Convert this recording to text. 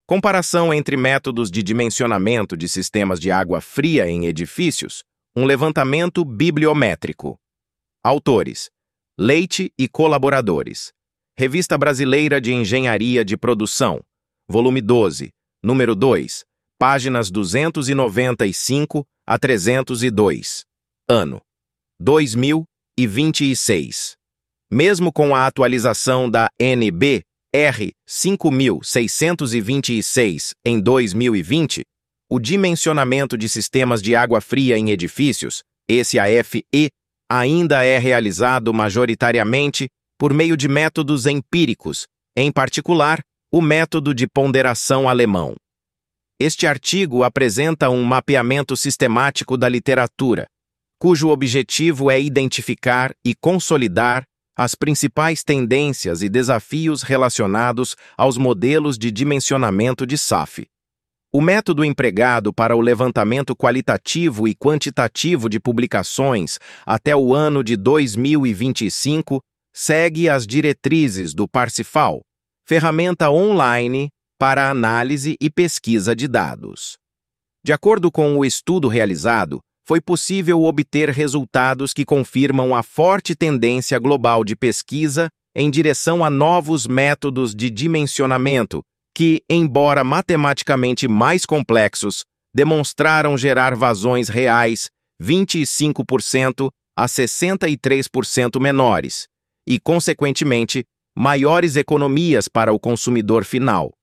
Comparação entre métodos de dimensionamento de sistemas de água fria em edifícios, um levantamento bibliométrico. Autores: Leite e colaboradores. Revista Brasileira de Engenharia de Produção, volume 12, número 2, páginas 295 a 302. Ano: 2026. Mesmo com a atualização da NBR 5626 em 2020, o dimensionamento de sistemas de água fria em edifícios, esse AFE, ainda é realizado majoritariamente por meio de métodos empíricos, em particular, o método de ponderação alemão. Este artigo apresenta um mapeamento sistemático da literatura, cujo objetivo é identificar e consolidar as principais tendências e desafios relacionados aos modelos de dimensionamento de SAF. O método empregado para o levantamento qualitativo e quantitativo de publicações até o ano de 2025 segue as diretrizes do Parsifal, ferramenta online para análise e pesquisa de dados. De acordo com o estudo realizado, foi possível obter resultados que confirmam a forte tendência global de pesquisa em direção a novos métodos de dimensionamento que, embora matematicamente mais complexos, demonstraram gerar vazões reais 25% a 63% menores e, consequentemente, maiores economias para o consumidor final.